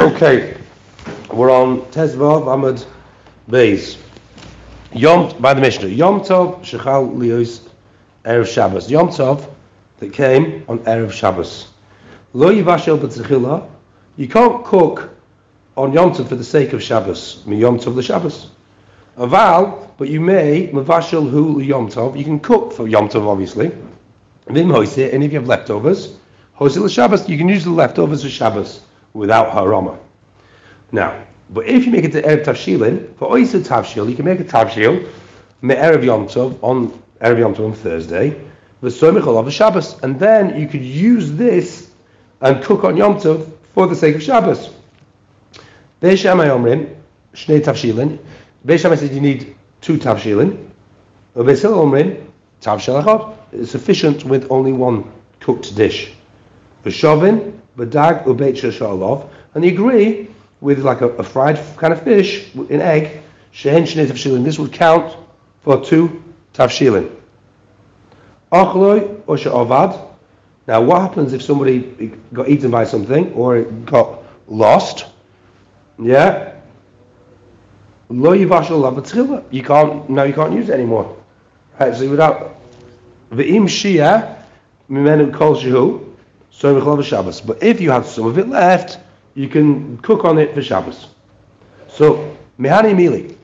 Okay, we're on Tezvav Amud Beis. Yom by the Mishnah. Yom Tov Shechal Lios Erev Shabbos. Yom Tov that came on Erev Shabbos. Lo Yivashel B'Tzechila. You can't cook on Yom Tov for the sake of Shabbos. Yom Tov the Shabbos. Aval, but you may Mavashel Hu Yom Tov. You can cook for Yom Tov, obviously. Vim Hoise, and if you have leftovers, Hoise Shabbos, you can use the leftovers for Shabbos without harama. Now, but if you make it to Erev Tavshilin, for Oysa Tavshil, you can make a Tavshil me Erev Yom Tov on Erev Yom Tov on Thursday, v'soimichol of Shabbos, and then you could use this and cook on Yom Tov for the sake of Shabbos. Beis Shammai Omrim, Shnei Tavshilin. Beis Shammai said you need 2 Tavshilin. Beis Hillel Omrim, Tavshil Echad. It's sufficient with only one cooked dish. V'shovin, v'dag, ubeit sheshalov, and they agree with like a fried kind of fish, an egg, shehen shnei tavshilin. This would count for 2 tavshilin. Ochloi or she'ovad. Now, what happens if somebody got eaten by something or it got lost? Yeah. Lo yivashel lav. You can't use it anymore. Right, so without v'im shia mimenu kol shehu. So Shabbos. But if you have some of it left, you can cook on it for Shabbos. So, mehani mili.